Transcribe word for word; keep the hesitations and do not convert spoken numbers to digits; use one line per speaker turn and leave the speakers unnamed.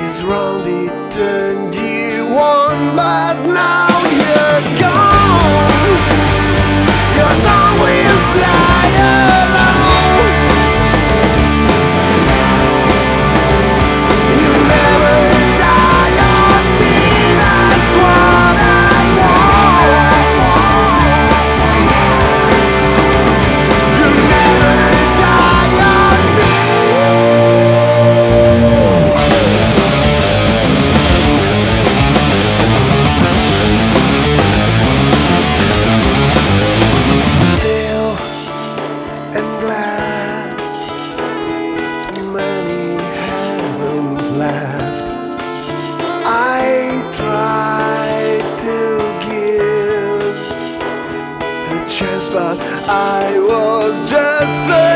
This round it turned you on, but now you're gone. Your song will fly alone. You never die on me, that's what I want. You never die on me. Still and glad, too many heavens left. I tried to give a chance, but I was just the